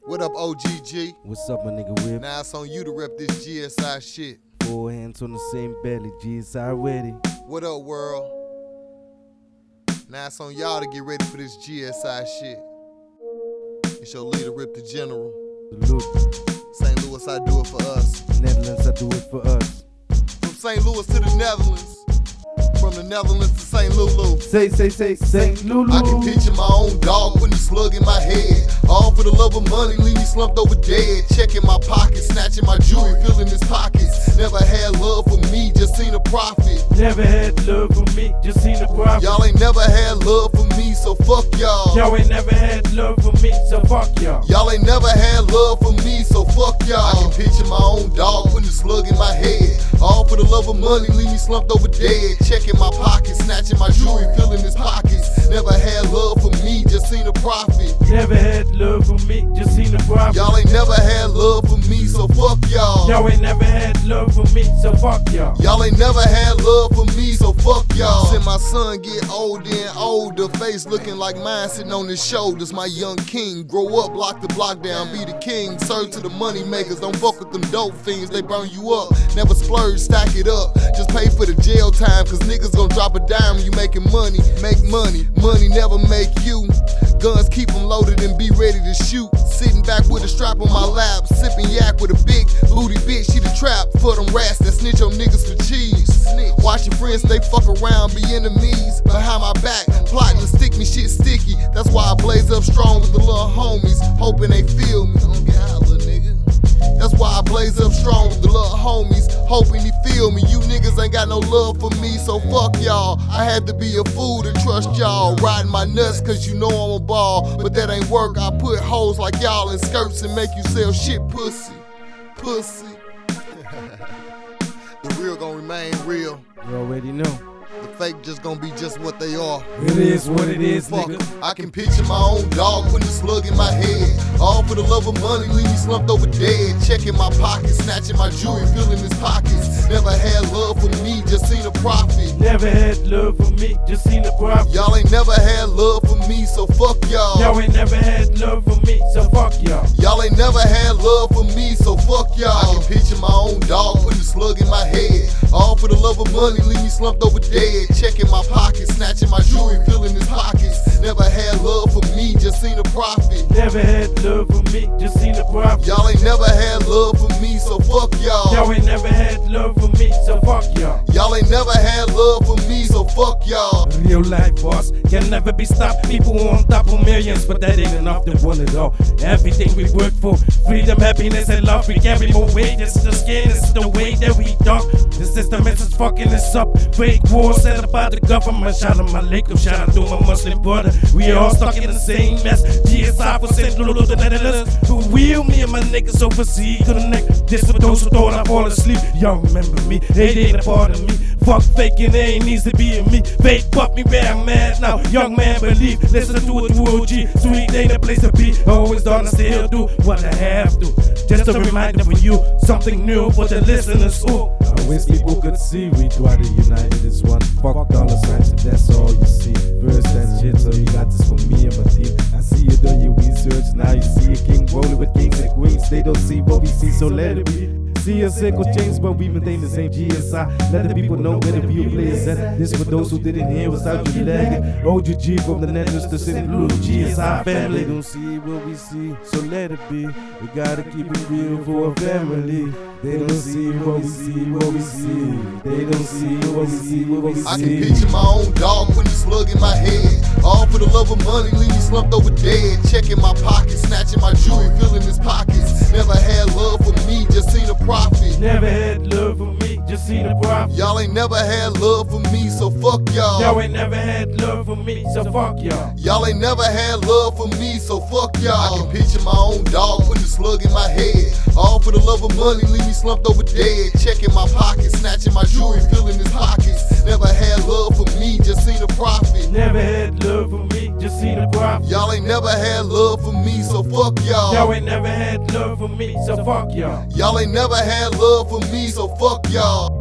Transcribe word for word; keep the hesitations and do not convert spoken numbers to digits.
What up, O G G? What's up, my nigga Whip? Now it's on you to rep this G S I shit. Four hands on the same belly, G S I ready. What up, world? Now it's on y'all to get ready for this G S I shit. It's your leader, Rip the General. Salute. Saint Louis, I do it for us. Netherlands, I do it for us. From Saint Louis to the Netherlands. From the Netherlands to Saint Lulu. Say, say, say, Saint Lulu. I can picture my own dog putting a slug in my head. All for the love of money, leave me slumped over dead. Checking my pockets, snatching my jewelry, filling his pockets. Never had love for me, just seen a profit. Never had love for me, just seen a profit. Y'all ain't never had love for me, so fuck y'all. Y'all ain't never had love for me, so fuck y'all. Y'all ain't never had love for me, so fuck y'all. I can picture my own dog putting a slug in my head. All for the love of money, leave me slumped over dead. Checking my pockets, snatching my jewelry, filling his pockets. Never had love for me, just seen a profit. Never had love for me, just seen a profit. Y'all ain't never had love for me, so fuck y'all. Y'all ain't never had love for me, so fuck y'all. Y'all ain't never had love for me, so fuck y'all. Since my son get older and older, face looking like mine sitting on his shoulders. My young king, grow up, lock the block down, be the king. Serve to the money makers, don't fuck with them dope fiends, they burn you up. Never splurge, stack it up, just pay for the jail time, cause niggas gon' drop a dime when you making money. Make money, money never make you. Guns keep them loaded and be ready to shoot. Sitting back with a strap on my lap, sipping yak with a big booty bitch, she the trap for them rats that snitch on niggas for cheese. Watch your friends, they fuck around, be enemies behind my back, plotting to stick me, shit sticky. That's why I blaze up strong with the little homies, hoping they feel me. Don't get high, little nigga. That's why I blaze up strong with the little homies, hoping he feel me. You niggas ain't got no love for me, so fuck y'all. I had to be a fool to trust y'all. Riding my nuts cause you know I'm a ball, but that ain't work. I put hoes like y'all in skirts and make you sell shit pussy. Pussy. The real gon' remain real. You already know. The fake just gon' be just what they are. It is what it is, Fuck nigga. 'em. I can picture my own dog putting a slug in my head. All for the love of money, leave me slumped over dead. Checking my pockets, snatching my jewelry, filling his pockets. Never had love for me, just seen a profit. Never had love for me, just seen a profit. Y'all ain't never had love for me, so fuck y'all. Y'all ain't never had love for me, so fuck y'all. Y'all ain't never had love for me, so fuck y'all. I can picture my own dog putting a slug in my head. All for the love of money, leave me slumped over dead. Checking my pockets, snatching my jewelry, filling his pockets. Never had love for me, just seen a profit. Never had love for me, just seen a profit. Y'all ain't never had love for me, so fuck y'all. Y'all ain't never had love for me, so fuck y'all. Y'all ain't never had love for me, so fuck y'all. Real life boss can never be stopped. People on top of millions, but that ain't enough to want it all. Everything we work for, freedom, happiness, and love, we carry more weight. This is the skin, this is the way that we talk. The system is just fucking us up. Fake wars set up by the government. Shout out my Lakem, shout out to my Muslim brother. We all stuck in the same mess. G S I for Saint Lulu, the Netherlands. Who will me and my niggas overseas to the neck. This for those who thought I fall asleep. Y'all remember me, hate ain't a part of me. Fuck faking, it ain't needs to be in me. Fake fuck me where I'm at now. Young man believe, listen to it to O G. Sweet ain't a place to be. Always done, I still do what I have to. Just a reminder for you, something new for the listeners. Ooh. I wish people could see we try to united as one. Fuck dollar signs if that's all you see. First that shit, so you got this for me and my team. I see you done your research, now you see a king rolling with kings and queens. They don't see what we see, so let it be. See a single change, but we maintain the same G S I. Let the people know where the real players at. This for those who didn't hear us out your leg. O G G from the Netherlands to Saint Louis, G S I family. They don't see what we see, so let it be. We gotta keep it real for our family. They don't see what we see, what we see. They don't see what we see, what we see. I can picture my own dog putting a slug in my head. All for the love of money, leave me slumped over dead. Checking my pockets, snatching my jewelry, filling his pockets. Never had love for me, just seen a profit. Never had love for me, just seen a profit. Y'all ain't never had love for me, so fuck y'all. Y'all ain't never had love for me, so fuck y'all. Y'all ain't never had love for me, so fuck y'all. I can picture my own dog putting a slug in my head. All for the love of money, leave me slumped over dead. Checking my pockets, snatching my jewelry, filling his pockets. Never had love for me, just seen a profit. Never had love for me, just seen a profit. Y'all ain't never had love for me, so fuck y'all. Y'all ain't never had love for me, so fuck y'all. Y'all ain't never had love for me, so fuck y'all.